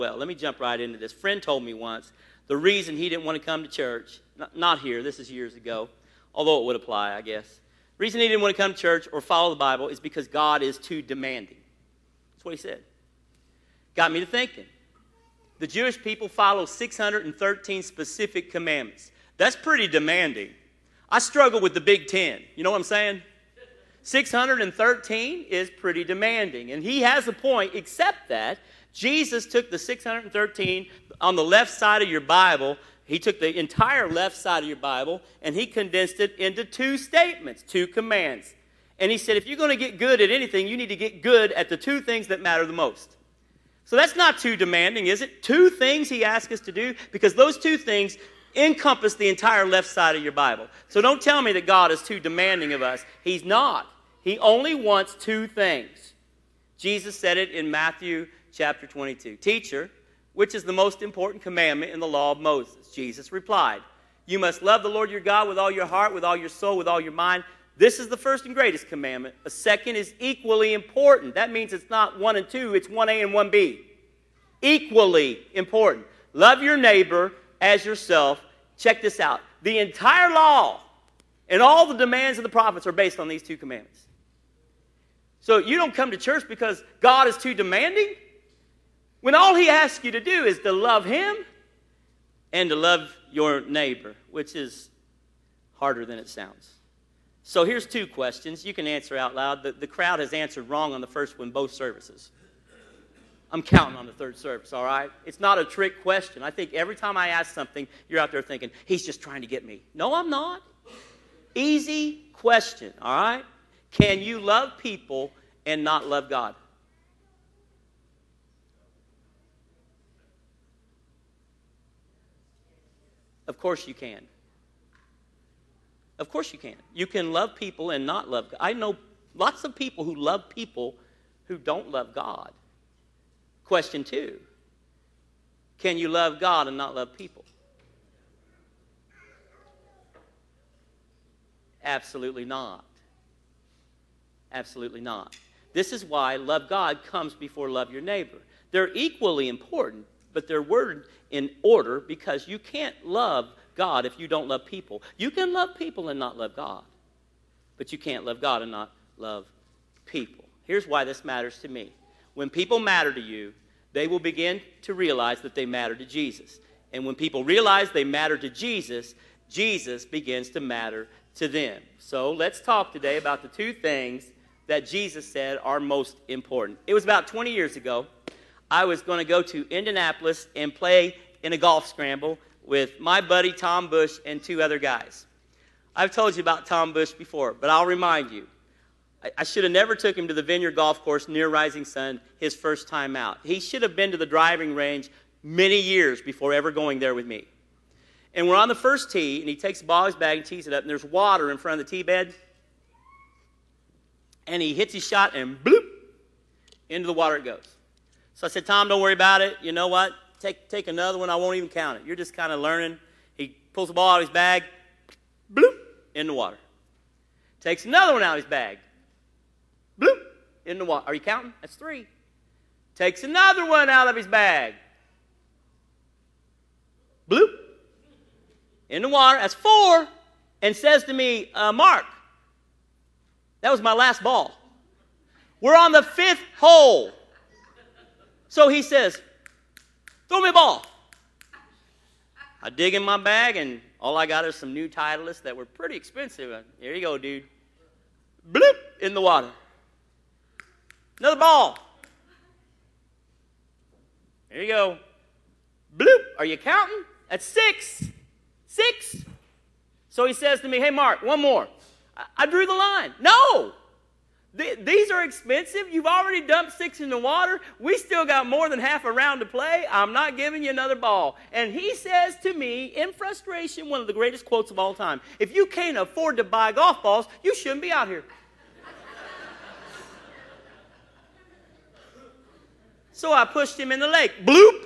Well, let me jump right into this. A friend told me once the reason he didn't want to come to church, not here, this is years ago, although it would apply, I guess. The reason he didn't want to come to church or follow the Bible is because God is too demanding. That's what he said. Got me to thinking. The Jewish people follow 613 specific commandments. That's pretty demanding. I struggle with the Big Ten. You know what I'm saying? 613 is pretty demanding. And he has a point, except that Jesus took the 613 on the left side of your Bible. He took the entire left side of your Bible, and he condensed it into two statements, two commands. And he said, if you're going to get good at anything, you need to get good at the two things that matter the most. So that's not too demanding, is it? Two things he asked us to do, because those two things encompass the entire left side of your Bible. So don't tell me that God is too demanding of us. He's not. He only wants two things. Jesus said it in Matthew chapter 22. Teacher, which is the most important commandment in the law of Moses? Jesus replied, you must love the Lord your God with all your heart, with all your soul, with all your mind. This is the first and greatest commandment. A second is equally important. That means it's not 1 and 2, it's 1A and 1B. Equally important. Love your neighbor as yourself. Check this out. The entire law and all the demands of the prophets are based on these two commandments. So you don't come to church because God is too demanding? When all he asks you to do is to love him and to love your neighbor, which is harder than it sounds. So here's two questions. You can answer out loud. The crowd has answered wrong on the first one, both services. I'm counting on the third service, all right? It's not a trick question. I think every time I ask something, you're out there thinking, he's just trying to get me. No, I'm not. Easy question, all right? Can you love people and not love God? Of course you can. Of course you can. You can love people and not love God. I know lots of people who love people who don't love God. Question 2. Can you love God and not love people? Absolutely not. Absolutely not. This is why love God comes before love your neighbor. They're equally important, but they're worded in order because you can't love God if you don't love people. You can love people and not love God, but you can't love God and not love people. Here's why this matters to me. When people matter to you, they will begin to realize that they matter to Jesus. And when people realize they matter to Jesus, Jesus begins to matter to them. So let's talk today about the two things that Jesus said are most important. It was about 20 years ago. I was going to go to Indianapolis and play in a golf scramble with my buddy Tom Bush and two other guys. I've told you about Tom Bush before, but I'll remind you. I should have never took him to the Vineyard Golf Course near Rising Sun his first time out. He should have been to the driving range many years before ever going there with me. And we're on the first tee, and he takes the ball in his bag and tees it up, and there's water in front of the tee bed. And he hits his shot, and bloop, into the water it goes. So I said, Tom, don't worry about it. You know what? Take another one. I won't even count it. You're just kind of learning. He pulls the ball out of his bag, bloop, in the water. Takes another one out of his bag, bloop, in the water. Are you counting? That's 3. Takes another one out of his bag, bloop, in the water. That's 4. And says to me, Mark, that was my last ball. We're on the 5th hole. So he says, throw me a ball. I dig in my bag, and all I got is some new Titleists that were pretty expensive. Here you go, dude. Bloop, in the water. Another ball. There you go. Bloop. Are you counting? That's 6. 6. So he says to me, hey, Mark, one more. I drew the line. No. These are expensive. You've already dumped 6 in the water. We still got more than half a round to play. I'm not giving you another ball. And he says to me, in frustration, one of the greatest quotes of all time, if you can't afford to buy golf balls, you shouldn't be out here. So I pushed him in the lake. Bloop.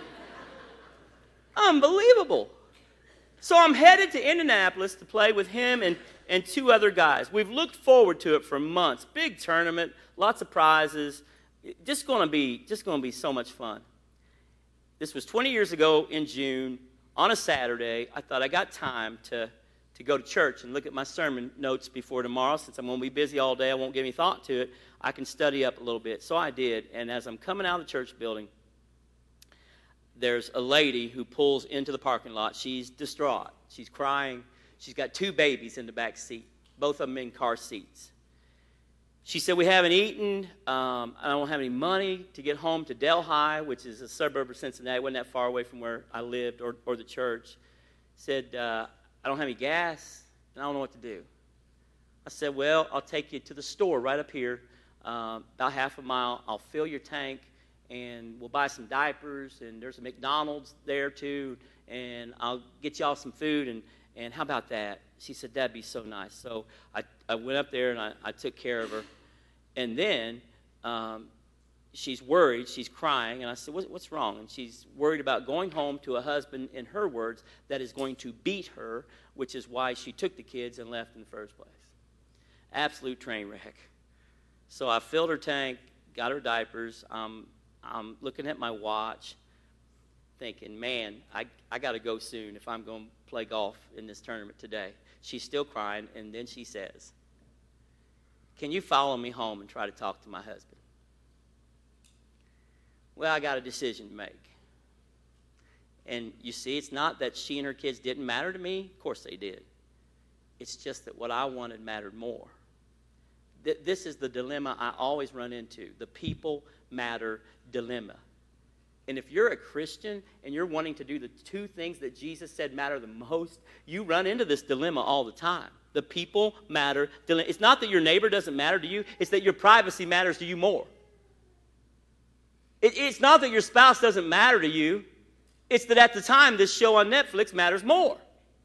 Unbelievable. So I'm headed to Indianapolis to play with him and 2 other guys. We've looked forward to it for months. Big tournament, lots of prizes. Just going to be so much fun. This was 20 years ago in June, on a Saturday. I thought I got time to go to church and look at my sermon notes before tomorrow. Since I'm going to be busy all day, I won't give any thought to it. I can study up a little bit. So I did, and as I'm coming out of the church building, there's a lady who pulls into the parking lot. She's distraught. She's crying. She's got 2 babies in the back seat, both of them in car seats. She said, we haven't eaten. I don't have any money to get home to Delhi, which is a suburb of Cincinnati. It wasn't that far away from where I lived or the church. Said, I don't have any gas, and I don't know what to do. I said, well, I'll take you to the store right up here, about half a mile. I'll fill your tank, and we'll buy some diapers, and there's a McDonald's there too, and I'll get y'all some food, and how about that? She said, that'd be so nice. So I went up there, and I took care of her. And then she's worried. She's crying. And I said, what's wrong? And she's worried about going home to a husband, in her words, that is going to beat her, which is why she took the kids and left in the first place. Absolute train wreck. So I filled her tank, got her diapers. I'm looking at my watch, thinking, man, I got to go soon if I'm going to play golf in this tournament today. She's still crying, and then she says, can you follow me home and try to talk to my husband? Well, I got a decision to make. And you see, it's not that she and her kids didn't matter to me. Of course they did. It's just that what I wanted mattered more. This is the dilemma I always run into, the people matter dilemma. And if you're a Christian and you're wanting to do the 2 things that Jesus said matter the most, you run into this dilemma all the time. The people matter dilemma. It's not that your neighbor doesn't matter to you. It's that your privacy matters to you more. It's not that your spouse doesn't matter to you. It's that at the time this show on Netflix matters more.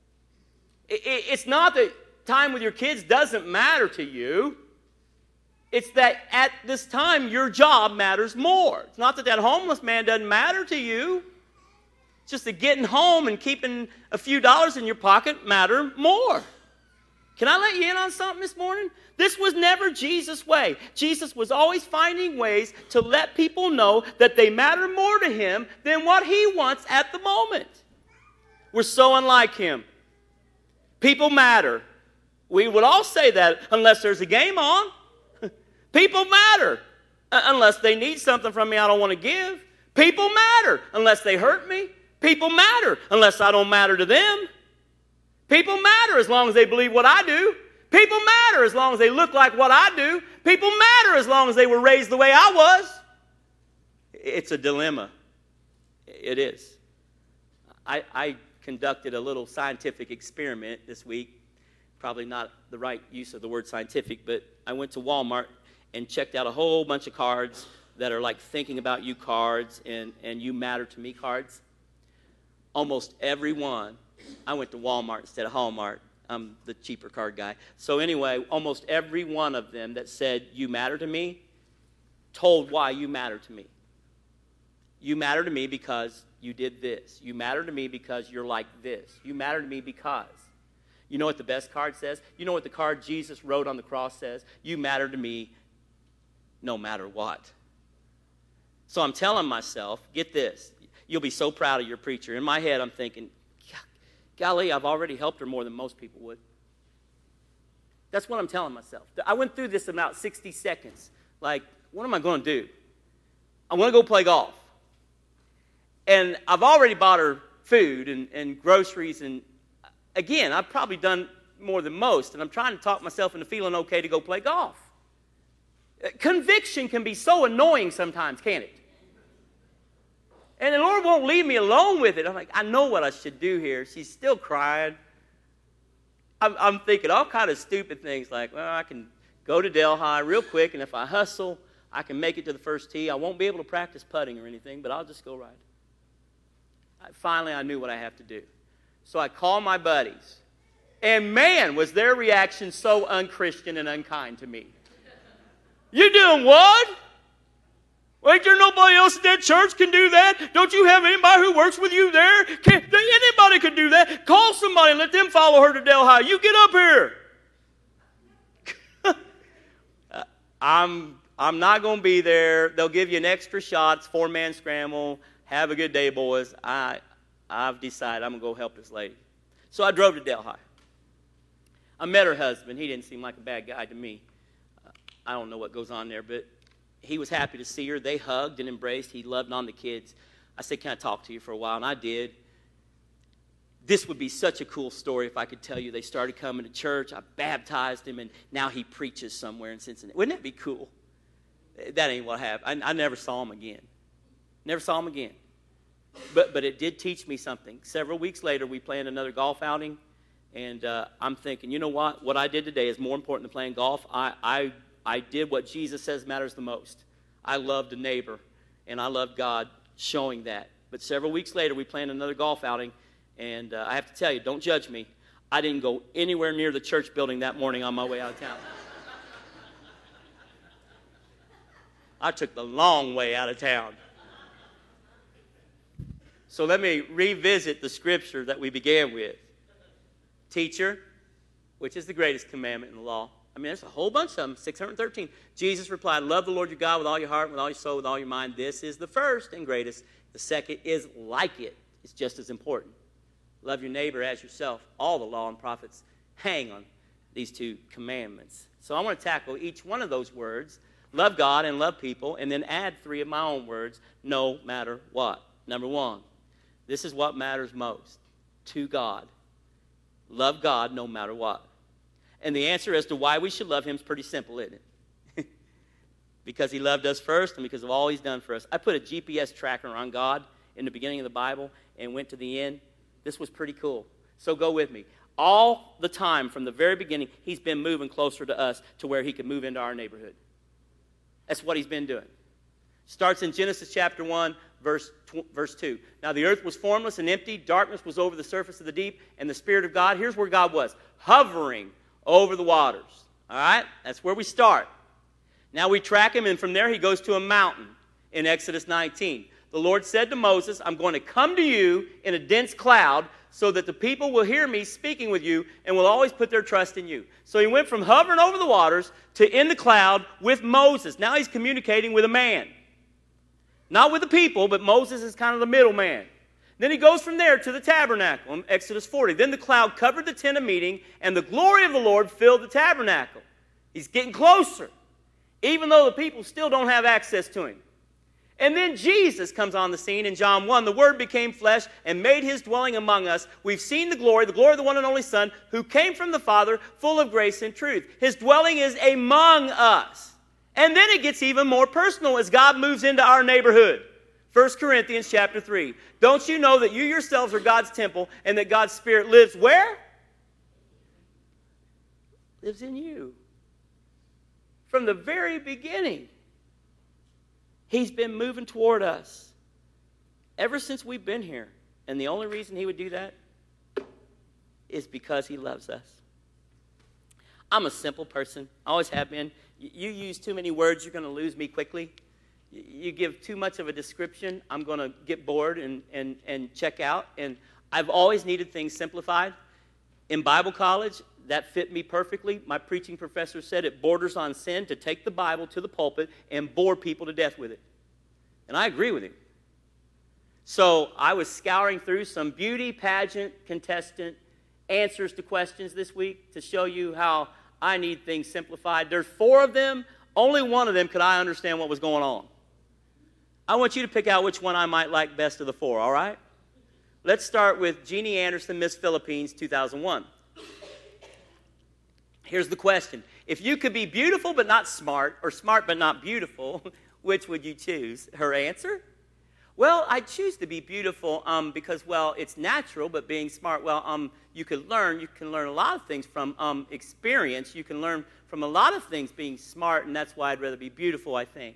It's not that time with your kids doesn't matter to you. It's that at this time, your job matters more. It's not that that homeless man doesn't matter to you. It's just that getting home and keeping a few dollars in your pocket matter more. Can I let you in on something this morning? This was never Jesus' way. Jesus was always finding ways to let people know that they matter more to him than what he wants at the moment. We're so unlike him. People matter. We would all say that unless there's a game on. People matter unless they need something from me I don't want to give. People matter unless they hurt me. People matter unless I don't matter to them. People matter as long as they believe what I do. People matter as long as they look like what I do. People matter as long as they were raised the way I was. It's a dilemma. It is. I conducted a little scientific experiment this week. Probably not the right use of the word scientific, but I went to Walmart and checked out a whole bunch of cards that are like thinking about you cards and you matter to me cards. Almost every one, I went to Walmart instead of Hallmark. I'm the cheaper card guy. So anyway, almost every one of them that said you matter to me told why you matter to me. You matter to me because you did this. You matter to me because you're like this. You matter to me because. You know what the best card says? You know what the card Jesus wrote on the cross says? You matter to me no matter what. So I'm telling myself, get this, you'll be so proud of your preacher. In my head, I'm thinking, golly, I've already helped her more than most people would. That's what I'm telling myself. I went through this in about 60 seconds. Like, what am I going to do? I want to go play golf. And I've already bought her food and groceries. And again, I've probably done more than most. And I'm trying to talk myself into feeling okay to go play golf. Conviction can be so annoying sometimes, can't it? And the Lord won't leave me alone with it. I'm like, I know what I should do here. She's still crying. I'm thinking all kind of stupid things like, well, I can go to Delhi real quick, and if I hustle, I can make it to the first tee. I won't be able to practice putting or anything, but I'll just go ride. Finally, I knew what I have to do. So I called my buddies. And man, was their reaction so unchristian and unkind to me. You doing what? Ain't there nobody else at that church can do that? Don't you have anybody who works with you there? Anybody could do that. Call somebody and let them follow her to Delhi. You get up here. I'm not going to be there. They'll give you an extra shot. It's 4-man scramble. have a good day, boys. I've decided I'm going to go help this lady. So I drove to Delhi. I met her husband. He didn't seem like a bad guy to me. I don't know what goes on there, but he was happy to see her. They hugged and embraced. He loved on the kids. I said, can I talk to you for a while? And I did. This would be such a cool story if I could tell you they started coming to church. I baptized him, and now he preaches somewhere in Cincinnati. Wouldn't that be cool? That ain't what happened. I never saw him again. Never saw him again. But it did teach me something. Several weeks later, we planned another golf outing, and I'm thinking, you know what? What I did today is more important than playing golf. I did what Jesus says matters the most. I loved a neighbor, and I loved God showing that. But several weeks later, we planned another golf outing, and I have to tell you, don't judge me. I didn't go anywhere near the church building that morning on my way out of town. I took the long way out of town. So let me revisit the scripture that we began with. Teacher, which is the greatest commandment in the law? I mean, there's a whole bunch of them, 613. Jesus replied, love the Lord your God with all your heart, with all your soul, with all your mind. This is the first and greatest. The second is like it. It's just as important. Love your neighbor as yourself. All the law and prophets hang on these two commandments. So I want to tackle each one of those words, love God and love people, and then add 3 of my own words, no matter what. Number 1, this is what matters most to God. Love God no matter what. And the answer as to why we should love him is pretty simple, isn't it? Because he loved us first and because of all he's done for us. I put a GPS tracker on God in the beginning of the Bible and went to the end. This was pretty cool. So go with me. All the time from the very beginning, he's been moving closer to us to where he could move into our neighborhood. That's what he's been doing. Starts in Genesis chapter 1, verse 2. Now the earth was formless and empty. Darkness was over the surface of the deep. And the Spirit of God, here's where God was, hovering over the waters. All right? That's where we start. Now we track him, and from there he goes to a mountain in Exodus 19. The Lord said to Moses, I'm going to come to you in a dense cloud so that the people will hear me speaking with you and will always put their trust in you. So he went from hovering over the waters to in the cloud with Moses. Now he's communicating with a man. Not with the people, but Moses is kind of the middleman. Then he goes from there to the tabernacle in Exodus 40. Then the cloud covered the tent of meeting, and the glory of the Lord filled the tabernacle. He's getting closer, even though the people still don't have access to him. And then Jesus comes on the scene in John 1. The Word became flesh and made his dwelling among us. We've seen the glory of the one and only Son, who came from the Father, full of grace and truth. His dwelling is among us. And then it gets even more personal as God moves into our neighborhood. 1 Corinthians chapter 3. Don't you know that you yourselves are God's temple and that God's Spirit lives where? Lives in you. From the very beginning, he's been moving toward us ever since we've been here. And the only reason he would do that is because he loves us. I'm a simple person. I always have been. You use too many words, you're going to lose me quickly. You give too much of a description, I'm going to get bored and check out. And I've always needed things simplified. In Bible college, that fit me perfectly. My preaching professor said it borders on sin to take the Bible to the pulpit and bore people to death with it. And I agree with him. So I was scouring through some beauty pageant contestant answers to questions this week to show you how I need things simplified. There's 4 of them. Only one of them could I understand what was going on. I want you to pick out which one I might like best of the 4, all right? Let's start with Jeannie Anderson, Miss Philippines, 2001. Here's the question. If you could be beautiful but not smart, or smart but not beautiful, which would you choose? Her answer? Well, I choose to be beautiful because, well, it's natural, but being smart, well, you can learn a lot of things from experience. You can learn from a lot of things being smart, and that's why I'd rather be beautiful, I think.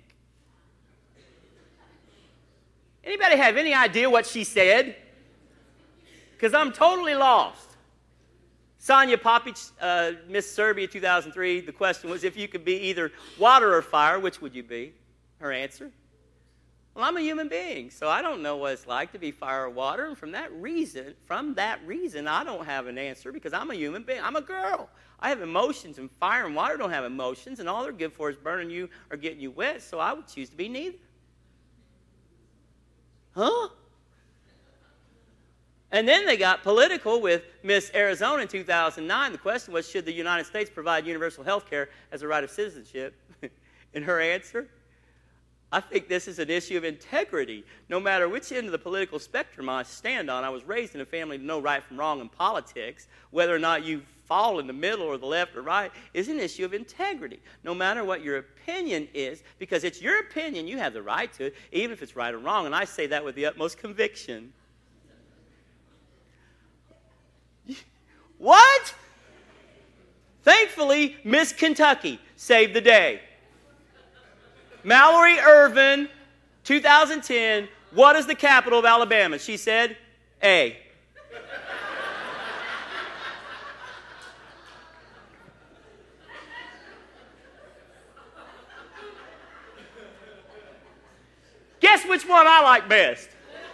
Anybody have any idea what she said? Because I'm totally lost. Sanja Popic, Miss Serbia 2003, the question was, if you could be either water or fire, which would you be? Her answer? Well, I'm a human being, so I don't know what it's like to be fire or water, and from that reason, I don't have an answer because I'm a human being. I'm a girl. I have emotions, and fire and water don't have emotions, and all they're good for is burning you or getting you wet, so I would choose to be neither. Huh? And then they got political with Miss Arizona in 2009. The question was, should the United States provide universal health care as a right of citizenship? And her answer, I think this is an issue of integrity. No matter which end of the political spectrum I stand on, I was raised in a family to know right from wrong in politics. Whether or not you fall in the middle or the left or right is an issue of integrity. No matter what your opinion is, because it's your opinion, you have the right to it, even if it's right or wrong. And I say that with the utmost conviction. What? Thankfully, Miss Kentucky saved the day. Mallory Irvin, 2010, what is the capital of Alabama? She said, A. Guess which one I like best?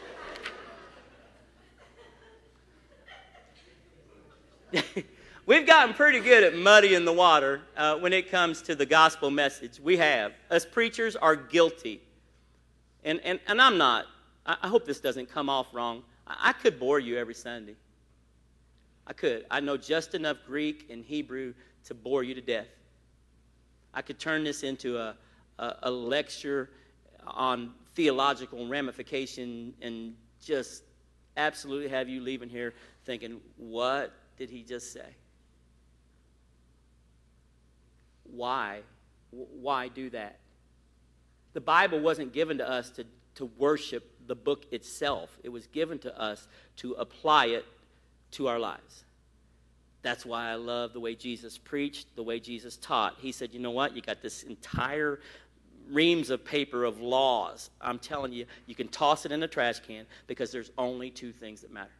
We've gotten pretty good at muddying the water when it comes to the gospel message. We have. Us preachers are guilty. And I'm not. I hope this doesn't come off wrong. I could bore you every Sunday. I could. I know just enough Greek and Hebrew to bore you to death. I could turn this into a lecture on theological ramification and just absolutely have you leaving here thinking, what did he just say? Why? Why do that? The Bible wasn't given to us to worship the book itself. It was given to us to apply it to our lives. That's why I love the way Jesus preached, the way Jesus taught. He said, you know what? You got this entire reams of paper of laws. I'm telling you, you can toss it in a trash can because there's only two things that matter.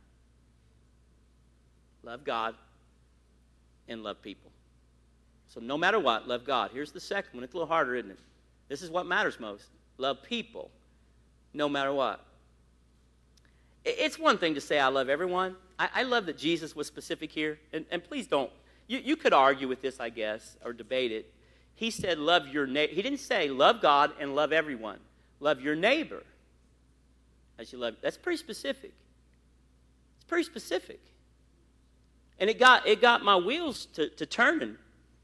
Love God and love people. So no matter what, love God. Here's the second one. It's a little harder, isn't it? This is what matters most. Love people no matter what. It's one thing to say I love everyone. I love that Jesus was specific here. And please don't. You could argue with this, I guess, or debate it. He said love your neighbor. He didn't say love God and love everyone. Love your neighbor as you love. That's pretty specific. It's pretty specific. And it got my wheels to turning.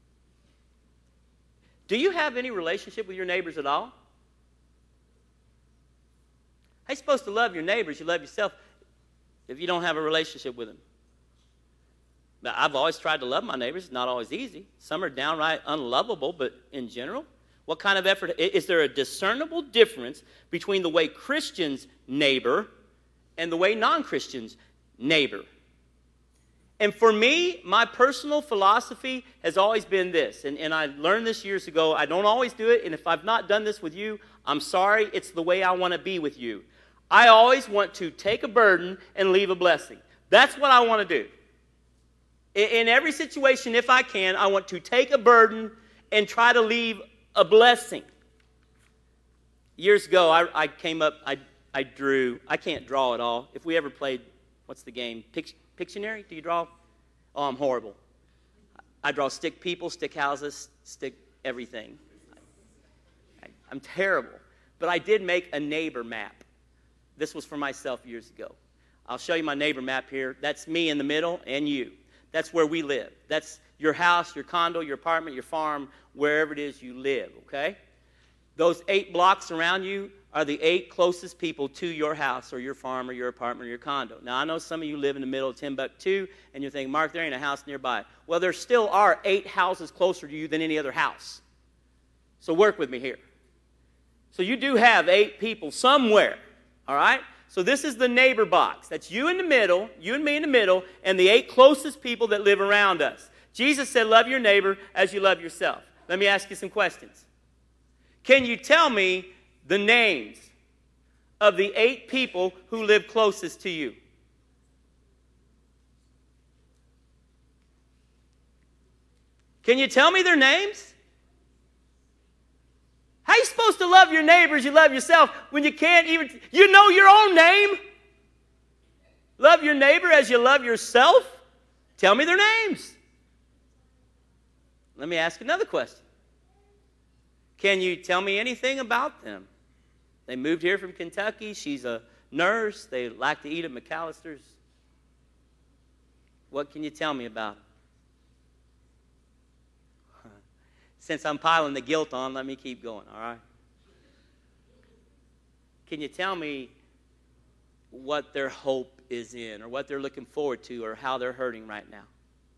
Do you have any relationship with your neighbors at all? How are you supposed to love your neighbors? You love yourself if you don't have a relationship with them. Now, I've always tried to love my neighbors. It's not always easy. Some are downright unlovable, but in general, what kind of effort? Is there a discernible difference between the way Christians neighbor and the way non-Christians neighbor? And for me, my personal philosophy has always been this, and I learned this years ago. I don't always do it, and if I've not done this with you, I'm sorry. It's the way I want to be with you. I always want to take a burden and leave a blessing. That's what I want to do. In every situation, if I can, I want to take a burden and try to leave a blessing. Years ago, I came up, I drew. I can't draw at all. If we ever played, what's the game? Pictionary? Do you draw? Oh, I'm horrible. I draw stick people, stick houses, stick everything. I'm terrible. But I did make a neighbor map. This was for myself years ago. I'll show you my neighbor map here. That's me in the middle and you. That's where we live. That's your house, your condo, your apartment, your farm, wherever it is you live, okay? Those 8 blocks around you are the 8 closest people to your house or your farm or your apartment or your condo. Now, I know some of you live in the middle of Timbuktu, and you're thinking, Mark, there ain't a house nearby. Well, there still are 8 houses closer to you than any other house. So work with me here. So you do have 8 people somewhere, all right? So this is the neighbor box. That's you in the middle, you and me in the middle, and the 8 closest people that live around us. Jesus said, love your neighbor as you love yourself. Let me ask you some questions. Can you tell me the names of the 8 people who live closest to you? Can you tell me their names? How are you supposed to love your neighbors you love yourself when you can't even, you know your own name? Love your neighbor as you love yourself? Tell me their names. Let me ask another question. Can you tell me anything about them? They moved here from Kentucky. She's a nurse. They like to eat at McAllister's. What can you tell me about it? Since I'm piling the guilt on, let me keep going, all right? Can you tell me what their hope is in, or what they're looking forward to, or how they're hurting right now?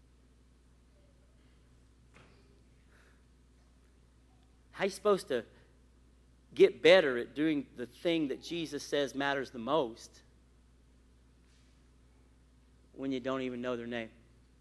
How are you supposed to get better at doing the thing that Jesus says matters the most when you don't even know their name?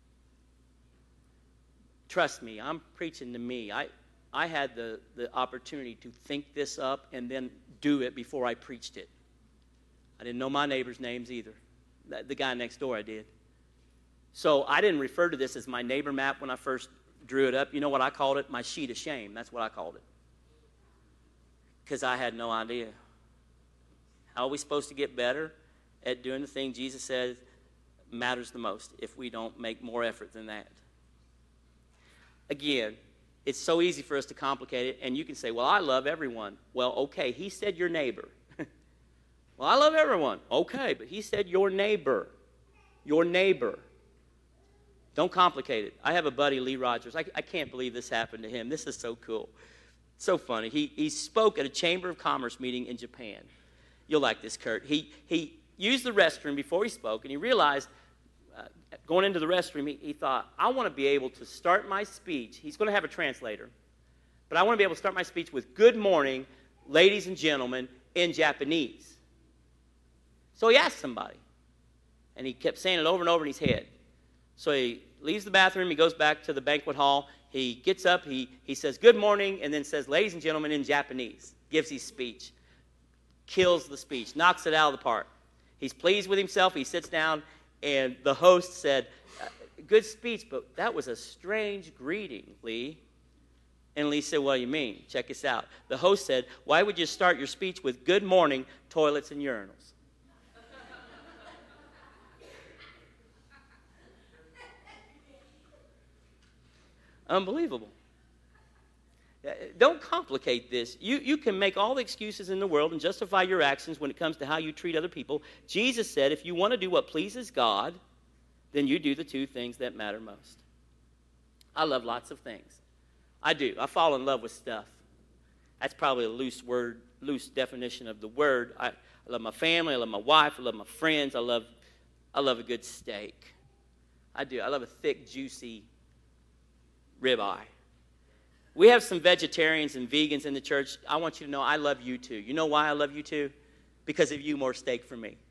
Trust me, I'm preaching to me. I had the opportunity to think this up and then do it before I preached it. I didn't know my neighbors' names either. The guy next door I did. So I didn't refer to this as my neighbor map when I first drew it up. You know what I called it? My sheet of shame. That's what I called it. Because I had no idea. How are we supposed to get better at doing the thing Jesus says matters the most if we don't make more effort than that? Again, it's so easy for us to complicate it, and you can say, well, I love everyone. Well, okay, he said your neighbor. Well, I love everyone. Okay, but he said your neighbor. Your neighbor. Don't complicate it. I have a buddy, Lee Rogers. I can't believe this happened to him. This is so cool. So funny. He spoke at a Chamber of Commerce meeting in Japan. You'll like this, Kurt. He used the restroom before he spoke, and he realized, going into the restroom, he thought, I want to be able to start my speech. He's going to have a translator. But I want to be able to start my speech with, good morning, ladies and gentlemen, in Japanese. So he asked somebody, and he kept saying it over and over in his head. So he leaves the bathroom, he goes back to the banquet hall, he gets up, he says, good morning, and then says, ladies and gentlemen, in Japanese. Gives his speech. Kills the speech. Knocks it out of the park. He's pleased with himself. He sits down, and the host said, good speech, but that was a strange greeting, Lee. And Lee said, what do you mean? Check this out. The host said, why would you start your speech with good morning, toilets and urinals? Unbelievable. Don't complicate this. You can make all the excuses in the world and justify your actions when it comes to how you treat other people. Jesus said, if you want to do what pleases God, then you do the two things that matter most. I love lots of things. I do. I fall in love with stuff. That's probably a loose definition of the word. I love my family. I love my wife. I love my friends. I love a good steak. I do. I love a thick, juicy ribeye. We have some vegetarians and vegans in the church. I want you to know I love you too. You know why I love you too? Because of you, more steak for me.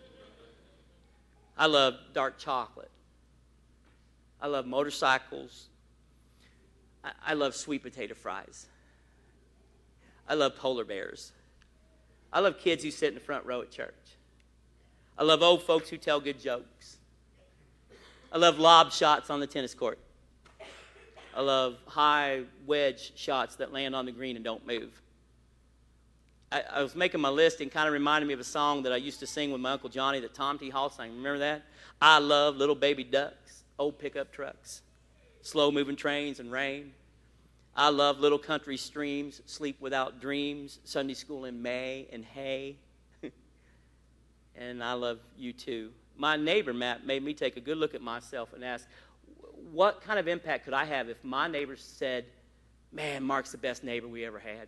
I love dark chocolate. I love motorcycles. I love sweet potato fries. I love polar bears. I love kids who sit in the front row at church. I love old folks who tell good jokes. I love lob shots on the tennis court. I love high wedge shots that land on the green and don't move. I was making my list and kind of reminded me of a song that I used to sing with my Uncle Johnny that Tom T. Hall sang. Remember that? I love little baby ducks, old pickup trucks, slow-moving trains and rain. I love little country streams, sleep without dreams, Sunday school in May, and hay. And I love you too. My neighbor, Matt, made me take a good look at myself and ask, what kind of impact could I have if my neighbor said, man, Mark's the best neighbor we ever had?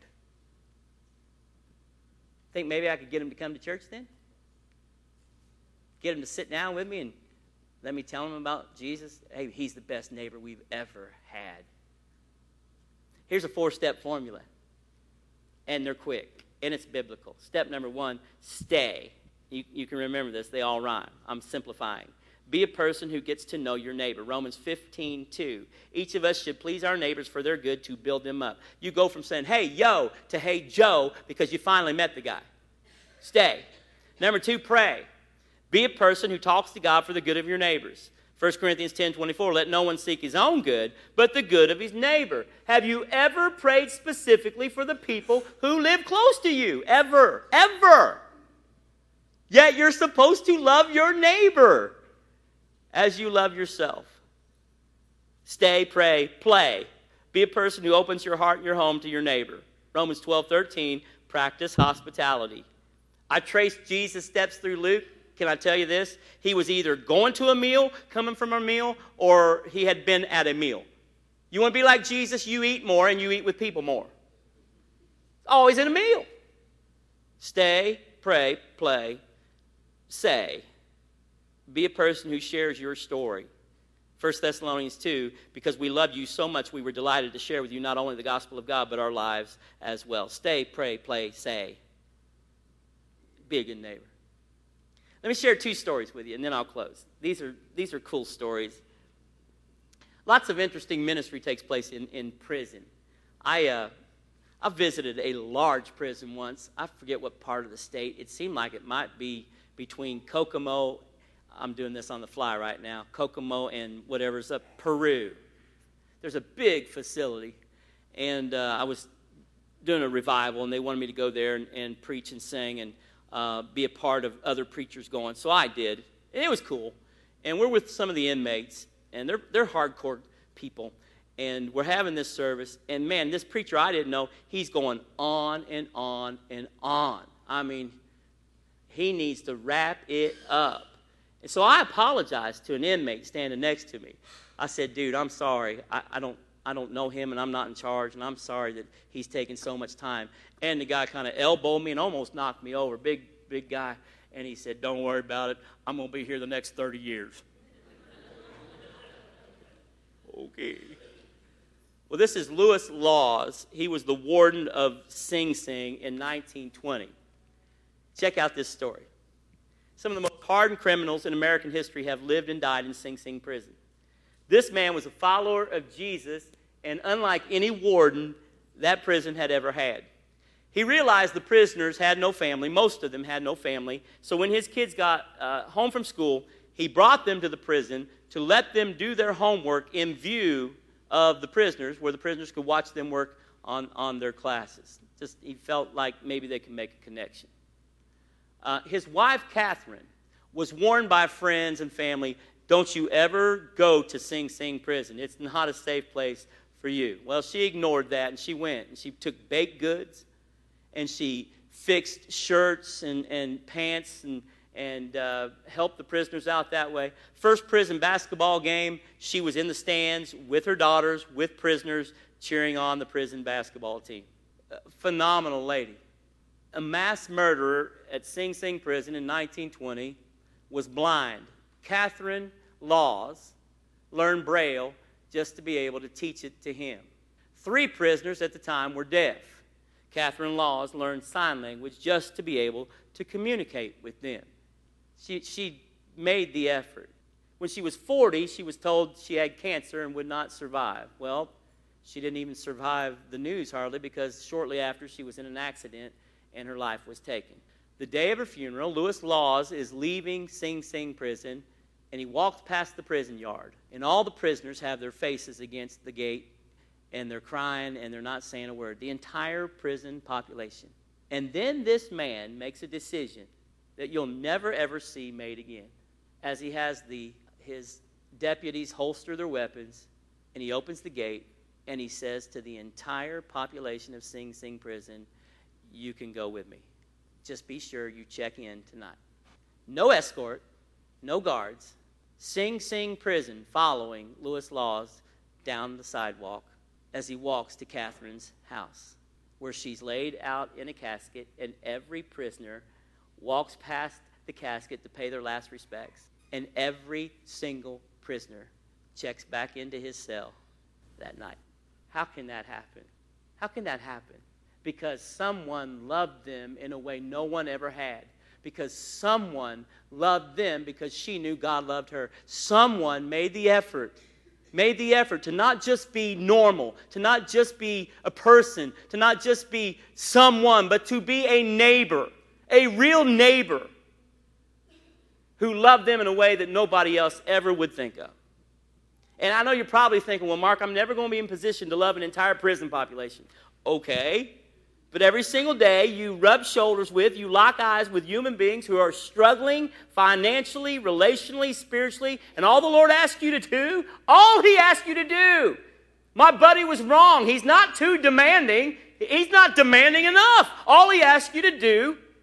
Think maybe I could get him to come to church then? Get him to sit down with me and let me tell him about Jesus? Hey, he's the best neighbor we've ever had. Here's a 4-step formula, and they're quick, and it's biblical. Step number 1, stay. You can remember this. They all rhyme. I'm simplifying. Be a person who gets to know your neighbor. Romans 15:2. Each of us should please our neighbors for their good to build them up. You go from saying, hey, yo, to hey, Joe, because you finally met the guy. Stay. Number 2, pray. Be a person who talks to God for the good of your neighbors. 1 Corinthians 10:24, let no one seek his own good, but the good of his neighbor. Have you ever prayed specifically for the people who live close to you? Ever. Ever. Yet you're supposed to love your neighbor as you love yourself. Stay, pray, play. Be a person who opens your heart and your home to your neighbor. Romans 12:13, practice hospitality. I traced Jesus' steps through Luke. Can I tell you this? He was either going to a meal, coming from a meal, or he had been at a meal. You want to be like Jesus? You eat more and you eat with people more. Always at a meal. Stay, pray, play, say. Be a person who shares your story. 1 Thessalonians 2, because we love you so much, we were delighted to share with you not only the gospel of God, but our lives as well. Stay, pray, play, say. Be a good neighbor. Let me share 2 stories with you, and then I'll close. These are cool stories. Lots of interesting ministry takes place in prison. I visited a large prison once. I forget what part of the state. It seemed like it might be between Kokomo. I'm doing this on the fly right now. Kokomo and whatever's up, Peru. There's a big facility. And I was doing a revival, and they wanted me to go there and preach and sing and be a part of other preachers going. So I did. And it was cool. And we're with some of the inmates, and they're hardcore people. And we're having this service. And, man, this preacher I didn't know, he's going on and on and on. I mean, he needs to wrap it up. And so I apologized to an inmate standing next to me. I said, dude, I'm sorry. I don't know him, and I'm not in charge, and I'm sorry that he's taking so much time. And the guy kind of elbowed me and almost knocked me over, big guy. And he said, don't worry about it. I'm going to be here the next 30 years. Okay. Well, this is Louis Laws. He was the warden of Sing Sing in 1920. Check out this story. Some of the most hardened criminals in American history have lived and died in Sing Sing prison. This man was a follower of Jesus, and unlike any warden that prison had ever had. He realized the prisoners had no family. Most of them had no family. So when his kids got home from school, he brought them to the prison to let them do their homework in view of the prisoners, where the prisoners could watch them work on their classes. Just he felt like maybe they could make a connection. His wife, Catherine, was warned by friends and family, don't you ever go to Sing Sing prison. It's not a safe place for you. Well, she ignored that, and she went. And she took baked goods, and she fixed shirts and pants and helped the prisoners out that way. First prison basketball game, she was in the stands with her daughters, with prisoners, cheering on the prison basketball team. Phenomenal lady. A mass murderer at Sing Sing prison in 1920 was blind. Catherine Laws learned Braille just to be able to teach it to him. 3 prisoners at the time were deaf. Catherine Laws learned sign language just to be able to communicate with them. She made the effort. When she was 40, she was told she had cancer and would not survive. Well, she didn't even survive the news hardly, because shortly after she was in an accident and her life was taken. The day of her funeral, Louis Laws is leaving Sing Sing prison, and he walks past the prison yard. And all the prisoners have their faces against the gate, and they're crying, and they're not saying a word. The entire prison population. And then this man makes a decision that you'll never, ever see made again. As he has his deputies holster their weapons, and he opens the gate, and he says to the entire population of Sing Sing prison, you can go with me. Just be sure you check in tonight. No escort, no guards. Sing Sing prison following Louis Laws down the sidewalk as he walks to Catherine's house, where she's laid out in a casket, and every prisoner walks past the casket to pay their last respects, and every single prisoner checks back into his cell that night. How can that happen? How can that happen? Because someone loved them in a way no one ever had. Because someone loved them because she knew God loved her. Someone made the effort to not just be normal, to not just be a person, to not just be someone, but to be a neighbor, a real neighbor who loved them in a way that nobody else ever would think of. And I know you're probably thinking, well, Mark, I'm never going to be in position to love an entire prison population. Okay. But every single day you rub shoulders with, you lock eyes with human beings who are struggling financially, relationally, spiritually, and all the Lord asks you to do, all He asks you to do. My buddy was wrong. He's not too demanding. He's not demanding enough. All He asks you to do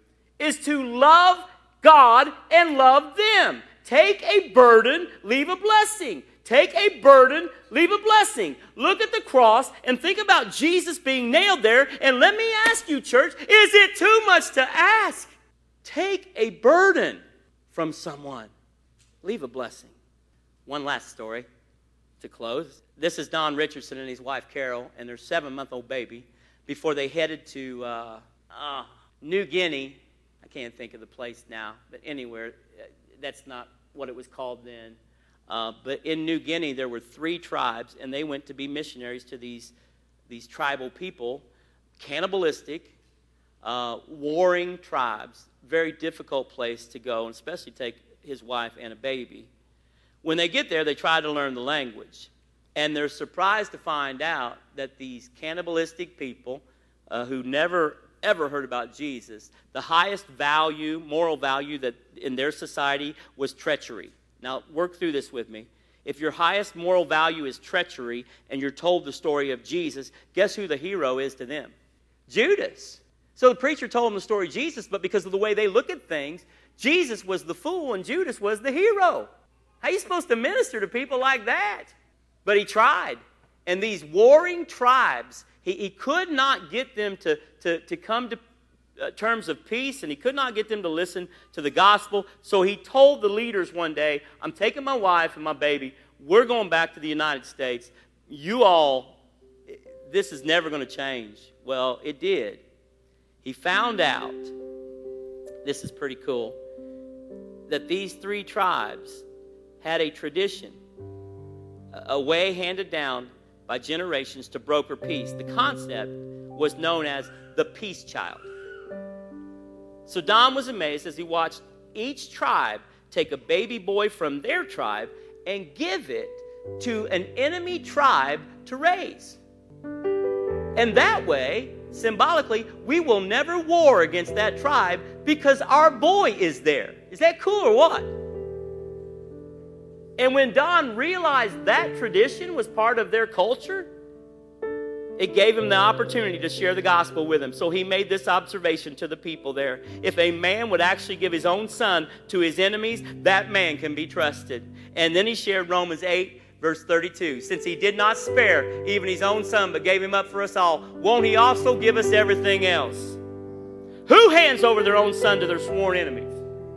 is to love God and love them. Take a burden, leave a blessing. Take a burden, leave a blessing. Look at the cross and think about Jesus being nailed there. And let me ask you, church, is it too much to ask? Take a burden from someone. Leave a blessing. One last story to close. This is Don Richardson and his wife Carol and their 7-month-old baby before they headed to New Guinea. I can't think of the place now, but anywhere. That's not what it was called then. But in New Guinea, there were 3 tribes, and they went to be missionaries to these tribal people, cannibalistic, warring tribes. Very difficult place to go, and especially take his wife and a baby. When they get there, they try to learn the language. And they're surprised to find out that these cannibalistic people who never, ever heard about Jesus, the highest value, moral value that in their society was treachery. Now, work through this with me. If your highest moral value is treachery and you're told the story of Jesus, guess who the hero is to them? Judas. So the preacher told them the story of Jesus, but because of the way they look at things, Jesus was the fool and Judas was the hero. How are you supposed to minister to people like that? But he tried. And these warring tribes, he could not get them to come to terms of peace, and he could not get them to listen to the gospel. So he told the leaders one day, I'm taking my wife and my baby. We're going back to the United States. You all, this is never going to change. Well, it did. He found out, this is pretty cool, that these 3 tribes had a tradition, a way handed down by generations to broker peace. The concept was known as the peace child. So Don was amazed as he watched each tribe take a baby boy from their tribe and give it to an enemy tribe to raise. And that way, symbolically, we will never war against that tribe because our boy is there. Is that cool or what? And when Don realized that tradition was part of their culture, it gave him the opportunity to share the gospel with them. So he made this observation to the people there. If a man would actually give his own son to his enemies, that man can be trusted. And then he shared Romans 8, verse 32. Since he did not spare even his own son, but gave him up for us all, won't he also give us everything else? Who hands over their own son to their sworn enemies?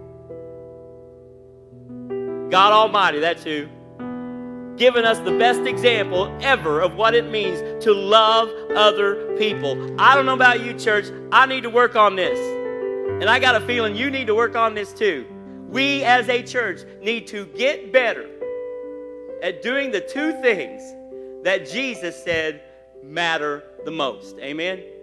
God Almighty, that's who. Given us the best example ever of what it means to love other people. I don't know about you, church. I need to work on this. And I got a feeling you need to work on this too. We as a church need to get better at doing the 2 things that Jesus said matter the most. Amen?